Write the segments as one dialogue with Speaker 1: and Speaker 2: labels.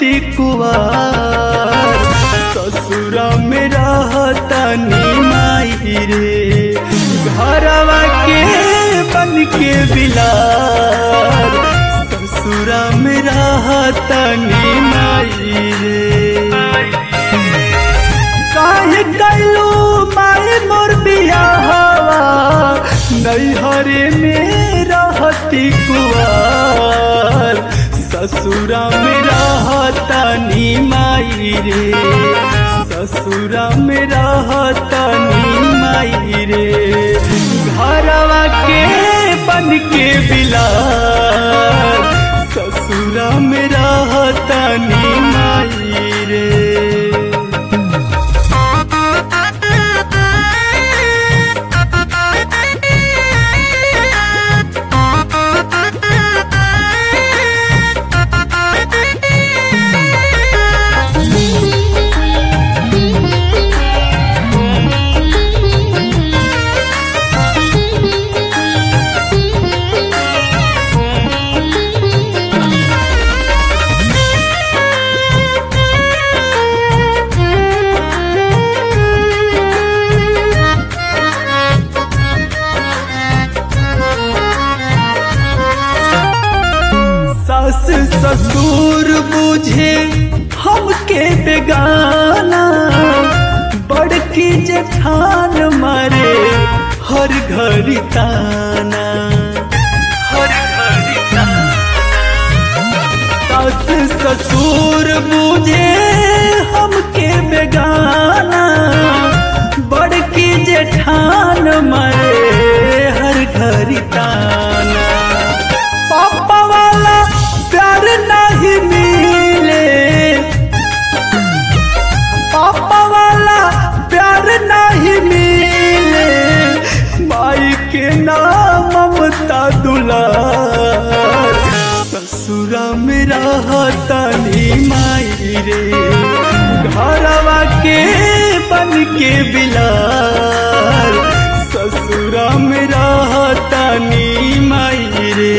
Speaker 1: रहती कुवार, ससुरा में रहतनी माई रे। घरवा के बन के बिलार, ससुरा में रहतनी माई रे। काहे कैलू माई मोर बियाहवा, नैहरे में रहती कुवार, ससुरा में रहतनी माई रे। ससुरा में रहतनी माई रे। घरवा के बन के बिलार, ससुरा में रहतनी माई रे। सास ससुर बुझे हमके बेगाना, बड़की जेठान मारे हर घड़ी ताना, हर घड़ी ताना। सास ससुर बुझे हमके बेगाना, बड़की जेठान मारे हर घड़ी ताना। पापा वाला प्यार नहीं मिले, पापा वाला प्यार नहीं मिले, माई के नाम ममता दुलार, ससुरा में रहतनी माई रे। घरवा के बन के बिलार, ससुरा में रहतनी माई रे।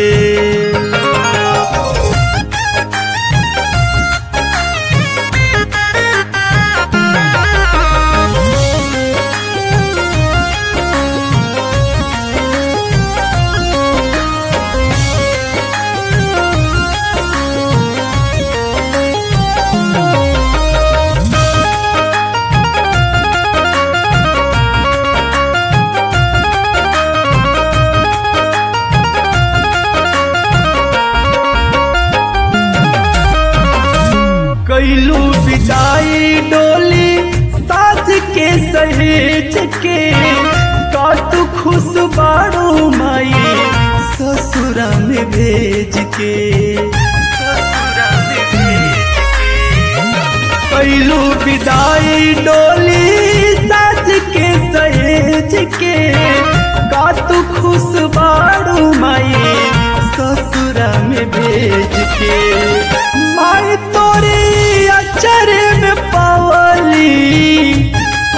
Speaker 1: कैलू विदाई डोली साज के सहेज के, का तू खुश बाड़ू माई ससुरा में भेज के, ससुरा में भेज के। कैलू विदाई डोली साज के सहेज के, का तू खुश बाड़ू माई ससुरा में भेज के। माई तोरी अचरे में पावली,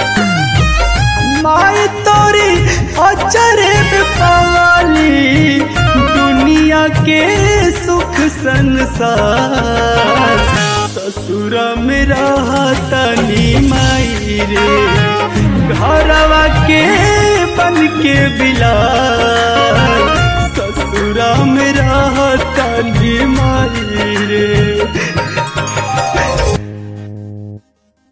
Speaker 1: माई तोरी अचरे में पावली, दुनिया के सुख संसार, ससुरा में रहतनी माई रे। घरवा के बन के बिलार, ससुरा में रहतनी माई रे।